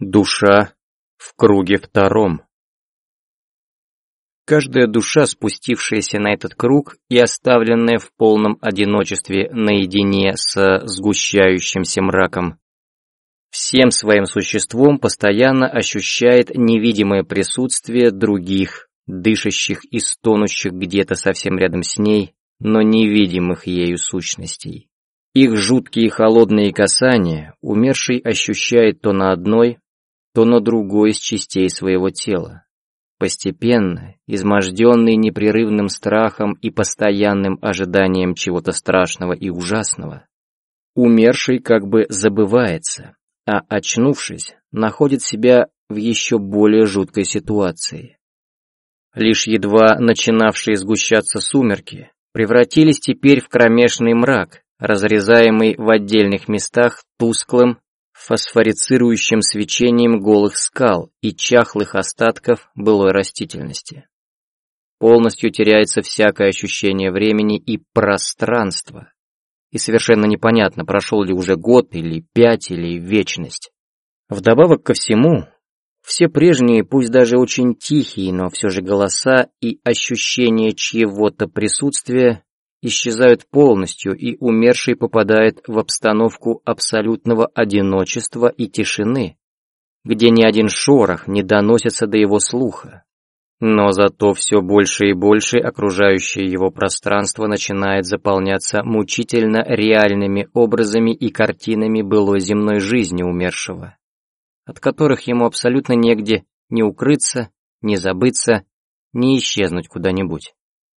Душа в круге втором. Каждая душа, спустившаяся на этот круг и оставленная в полном одиночестве наедине с сгущающимся мраком, всем своим существом постоянно ощущает невидимое присутствие других, дышащих и стонущих где-то совсем рядом с ней, но невидимых ею сущностей. Их жуткие холодные касания умерший ощущает то на одной, то на другой из частей своего тела. Постепенно, изможденный непрерывным страхом и постоянным ожиданием чего-то страшного и ужасного, умерший как бы забывается, а очнувшись, находит себя в еще более жуткой ситуации. Лишь едва начинавшие сгущаться сумерки превратились теперь в кромешный мрак, разрезаемый в отдельных местах тусклым, фосфорицирующим свечением голых скал и чахлых остатков былой растительности. Полностью теряется всякое ощущение времени и пространства, и совершенно непонятно, прошел ли уже год или 5 или вечность. Вдобавок ко всему, все прежние, пусть даже очень тихие, но все же голоса и ощущение чьего-то присутствия исчезают полностью, и умерший попадает в обстановку абсолютного одиночества и тишины, где ни один шорох не доносится до его слуха. Но зато все больше и больше окружающее его пространство начинает заполняться мучительно реальными образами и картинами былой земной жизни умершего, от которых ему абсолютно негде ни укрыться, ни забыться, ни исчезнуть куда-нибудь.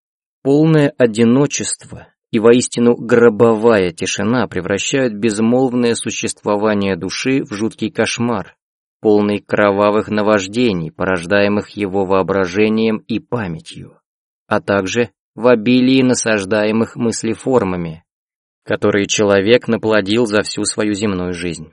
Полное одиночество и воистину гробовая тишина превращают безмолвное существование души в жуткий кошмар, полный кровавых наваждений, порождаемых его воображением и памятью, а также в обилии насаждаемых мыслеформами, которые человек наплодил за всю свою земную жизнь.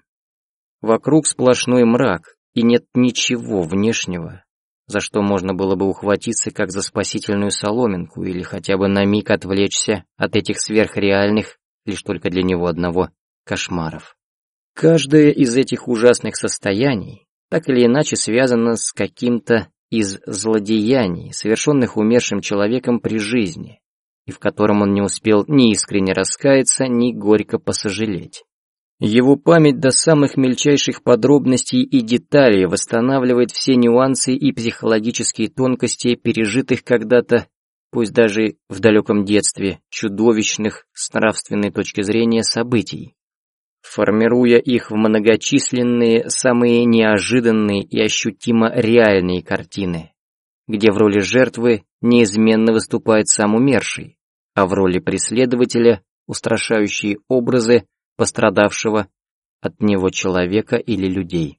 Вокруг сплошной мрак, и нет ничего внешнего, за что можно было бы ухватиться как за спасительную соломинку или хотя бы на миг отвлечься от этих сверхреальных, лишь только для него одного, кошмаров. Каждое из этих ужасных состояний так или иначе связано с каким-то из злодеяний, совершенных умершим человеком при жизни, и в котором он не успел ни искренне раскаяться, ни горько посожалеть. Его память до самых мельчайших подробностей и деталей восстанавливает все нюансы и психологические тонкости пережитых когда-то, пусть даже в далеком детстве, чудовищных с нравственной точки зрения событий, формируя их в многочисленные, самые неожиданные и ощутимо реальные картины, где в роли жертвы неизменно выступает сам умерший, а в роли преследователя устрашающие образы пострадавшего от него человека или людей.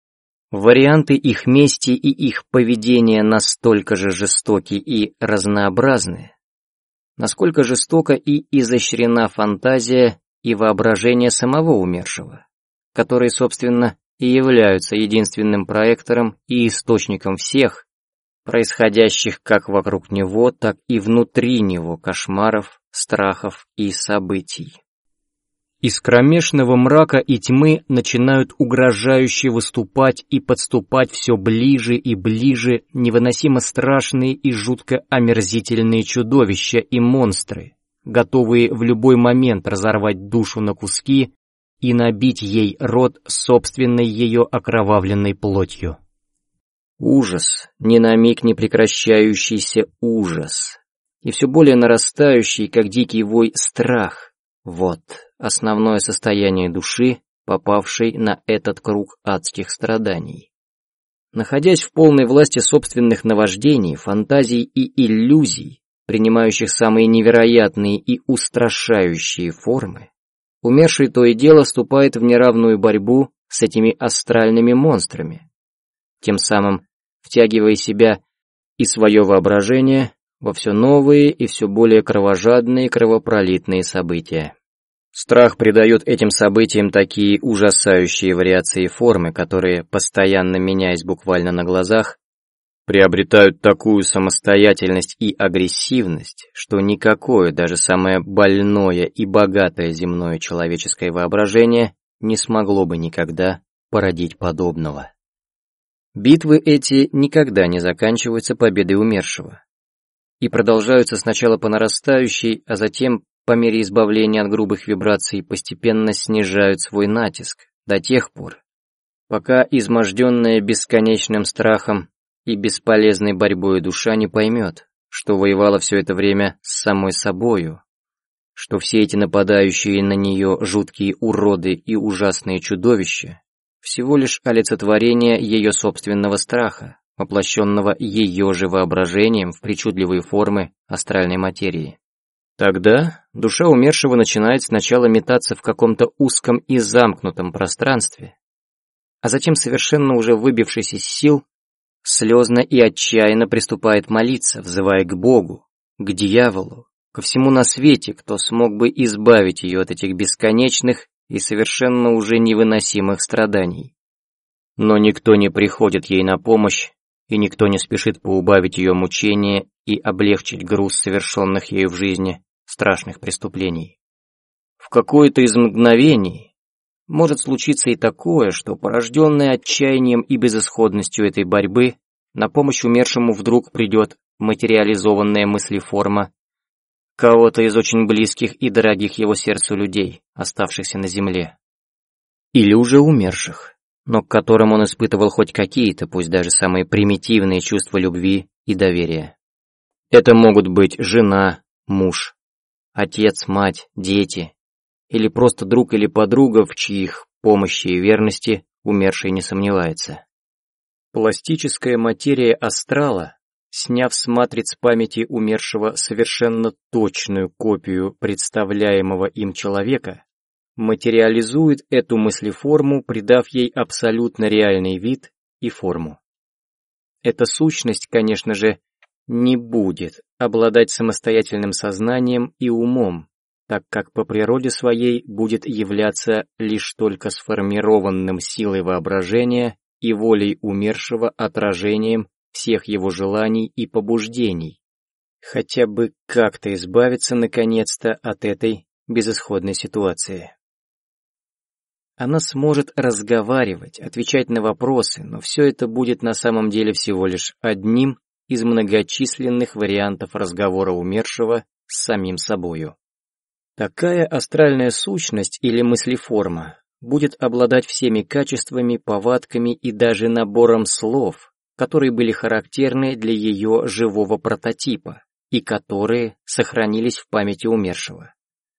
Варианты их мести и их поведения настолько же жестоки и разнообразны, насколько жестока и изощрена фантазия и воображение самого умершего, которые, собственно, и являются единственным проектором и источником всех, происходящих как вокруг него, так и внутри него кошмаров, страхов и событий. Из кромешного мрака и тьмы начинают угрожающе выступать и подступать все ближе и ближе невыносимо страшные и жутко омерзительные чудовища и монстры, готовые в любой момент разорвать душу на куски и набить ей рот собственной ее окровавленной плотью. Ужас, ни на миг не прекращающийся ужас, и все более нарастающий, как дикий вой, страх. Вот основное состояние души, попавшей на этот круг адских страданий. Находясь в полной власти собственных наваждений, фантазий и иллюзий, принимающих самые невероятные и устрашающие формы, умерший то и дело вступает в неравную борьбу с этими астральными монстрами, тем самым втягивая себя и свое воображение во все новые и все более кровожадные кровопролитные события. Страх придает этим событиям такие ужасающие вариации формы, которые, постоянно меняясь буквально на глазах, приобретают такую самостоятельность и агрессивность, что никакое, даже самое больное и богатое земное человеческое воображение не смогло бы никогда породить подобного. Битвы эти никогда не заканчиваются победой умершего и продолжаются сначала по нарастающей, а затем, по мере избавления от грубых вибраций, постепенно снижают свой натиск до тех пор, пока изможденная бесконечным страхом и бесполезной борьбой душа не поймет, что воевала все это время с самой собою, что все эти нападающие на нее жуткие уроды и ужасные чудовища всего лишь олицетворение ее собственного страха, воплощенного ее же воображением в причудливые формы астральной материи. Тогда душа умершего начинает сначала метаться в каком-то узком и замкнутом пространстве, а затем, совершенно уже выбившись из сил, слезно и отчаянно приступает молиться, взывая к Богу, к дьяволу, ко всему на свете, кто смог бы избавить ее от этих бесконечных и совершенно уже невыносимых страданий. Но никто не приходит ей на помощь, и никто не спешит поубавить ее мучения и облегчить груз совершенных ею в жизни страшных преступлений. В какое-то из мгновений может случиться и такое, что, порожденное отчаянием и безысходностью этой борьбы, на помощь умершему вдруг придет материализованная мыслеформа кого-то из очень близких и дорогих его сердцу людей, оставшихся на земле. Или уже умерших, но к которым он испытывал хоть какие-то, пусть даже самые примитивные чувства любви и доверия. Это могут быть жена, муж, отец, мать, дети, или просто друг или подруга, в чьих помощи и верности умерший не сомневается. Пластическая материя астрала, сняв с матриц памяти умершего совершенно точную копию представляемого им человека, материализует эту мыслеформу, придав ей абсолютно реальный вид и форму. Эта сущность, конечно же, не будет обладать самостоятельным сознанием и умом, так как по природе своей будет являться лишь только сформированным силой воображения и волей умершего отражением всех его желаний и побуждений, хотя бы как-то избавиться наконец-то от этой безысходной ситуации. Она сможет разговаривать, отвечать на вопросы, но все это будет на самом деле всего лишь одним из многочисленных вариантов разговора умершего с самим собою. Такая астральная сущность или мыслеформа будет обладать всеми качествами, повадками и даже набором слов, которые были характерны для ее живого прототипа и которые сохранились в памяти умершего.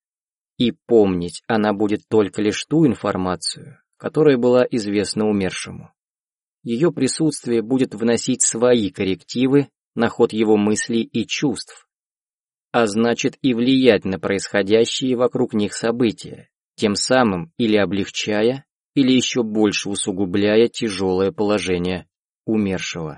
И помнить она будет только лишь ту информацию, которая была известна умершему. Ее присутствие будет вносить свои коррективы на ход его мыслей и чувств, а значит и влиять на происходящие вокруг них события, тем самым или облегчая, или еще больше усугубляя тяжелое положение умершего.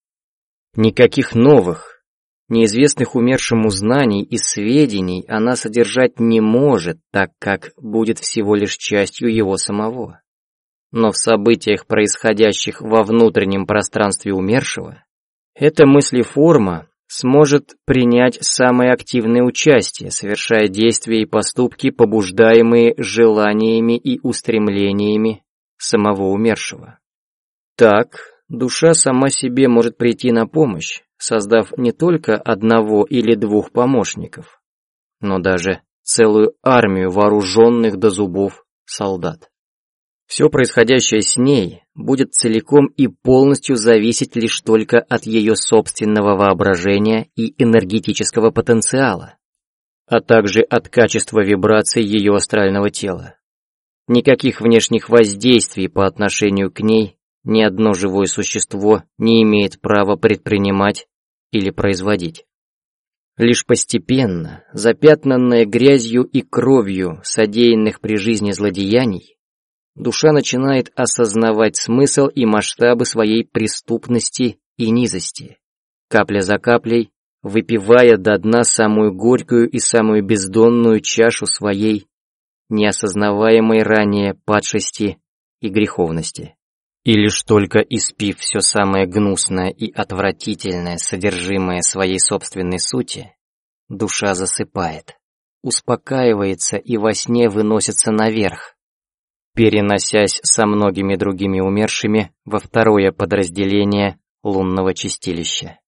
Никаких новых, неизвестных умершему знаний и сведений она содержать не может, так как будет всего лишь частью его самого. Но в событиях, происходящих во внутреннем пространстве умершего, эта мыслеформа сможет принять самое активное участие, совершая действия и поступки, побуждаемые желаниями и устремлениями самого умершего. Так, душа сама себе может прийти на помощь, создав не только одного или двух помощников, но даже целую армию вооруженных до зубов солдат. Все происходящее с ней будет целиком и полностью зависеть лишь только от ее собственного воображения и энергетического потенциала, а также от качества вибраций ее астрального тела. Никаких внешних воздействий по отношению к ней ни одно живое существо не имеет права предпринимать или производить. Лишь постепенно, запятнанная грязью и кровью содеянных при жизни злодеяний, душа начинает осознавать смысл и масштабы своей преступности и низости, капля за каплей выпивая до дна самую горькую и самую бездонную чашу своей неосознаваемой ранее падшести и греховности. И лишь только испив все самое гнусное и отвратительное содержимое своей собственной сути, душа засыпает, успокаивается и во сне выносится наверх, переносясь со многими другими умершими во второе подразделение лунного чистилища.